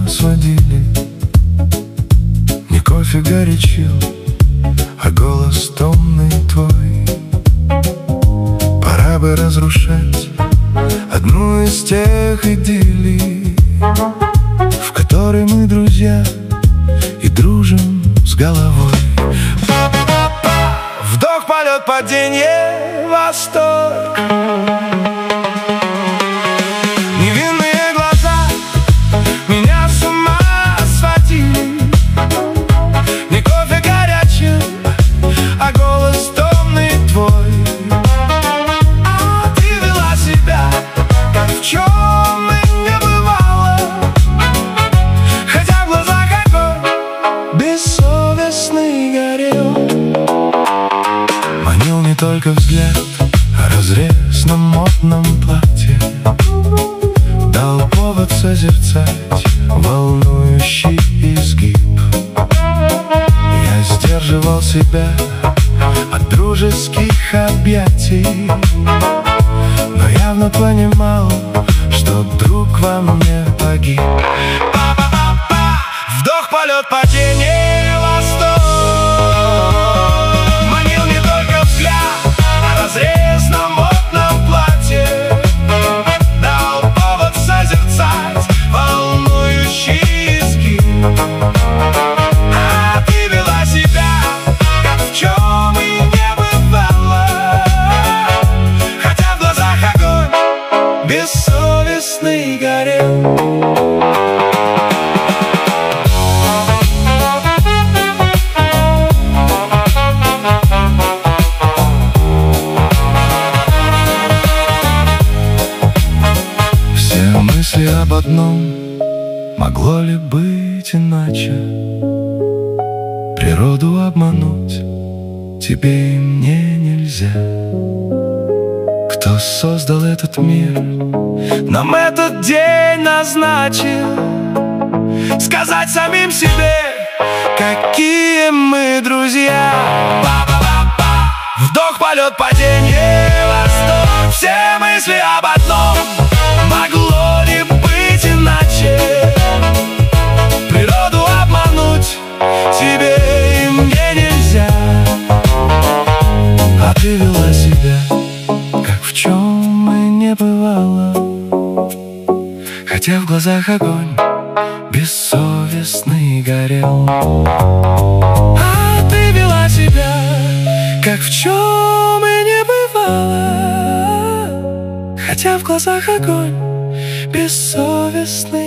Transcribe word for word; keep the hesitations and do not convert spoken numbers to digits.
нас водили, не кофе горячил, а голос томный твой. Пора бы разрушать одну из тех идиллий, в которой мы друзья и дружим с головой. Вдох, полет, падение, восторг. Невинные глаза меня с ума сводили, не кофе горячим, а голос томный твой. А ты вела себя, как в чем и не бывало, хотя в глазах огонь бессовестный горел. Манил не только взгляд, а разрез на модном платье, дал повод созерцать волнующий изгиб. Я сдерживал себя от дружеских объятий, но явно понимал, что друг во мне погиб. Вдох, полет, падение, восторг. Манил не только взгляд, а разрез на модном платье, дал повод созерцать волнующий изгиб. А ты вела себя, как в чем и не бывало, хотя в глазах огонь бессовестный горел. Мысли об одном: могло ли быть иначе? Природу обмануть тебе и мне нельзя. Кто создал этот мир, нам этот день назначил, сказать самим себе, какие мы друзья. Вдох, полет, падение, восторг. Все мысли об одном: могло ли быть иначе? Природу обмануть тебе и мне нельзя. А ты вела себя, как в чем и не бывало, хотя в глазах огонь бессовестный горел. А ты вела себя, как в чем и не бывало, хотя в глазах огонь бессовестный